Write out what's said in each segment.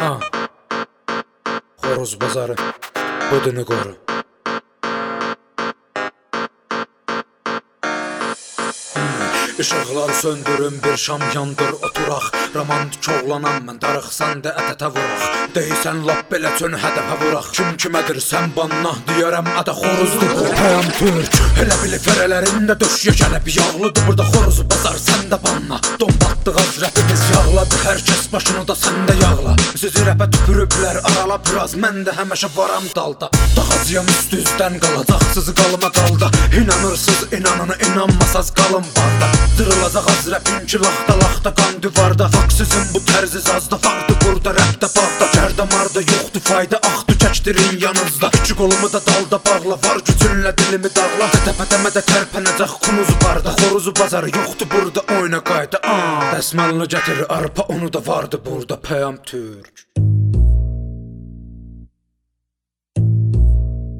Ha. Xoruz bazarı budunu qoru. Işıqlar söndürün, bir şam yandır, oturaq. Romantik oğlanam mən, darıq sən də ətətə vuraq. Deysən lap belə çön hədəfə vuraq. Kim kimədir sən banna, deyərəm ədə xoruzdur bu pəyam türk. Elə bili fərələrində döş yekəlib yağlıdır burada xoruz bazar, sən də banna. Dombatdı qaz rəpimiz yağladı, hər kəs başını da sən də yağla. Sizi rəpə tüpürüblər, arala biraz, mən də həməşə varam dalda. Dağacıyam üst üzdən qalacaq, sizi qalma qalda. İnanırsız, inanını inanmasaz qalın barda. Dırılacaq az rəpin ki, laxta qan divarda. Faksizin bu tərzi zazda vardı burada rəpdə bağda. Kərdə marda yoxdu fayda, axdı çəkdirin yanınızda. Küçük olumu da dalda bağla, var gücünlə dilimi dağla. Təpədəmədə tərpənəcək kunuz barda. Xoruzu bazarı yoxdu burada, oyna qayda. Dəsmalını gətir arpa, onu da vardı burada pəyam türk.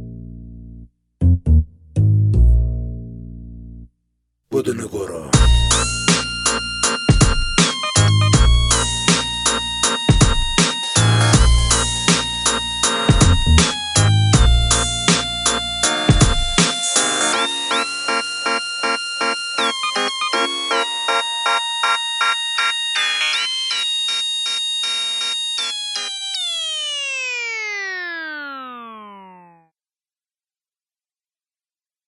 Budunu qoru.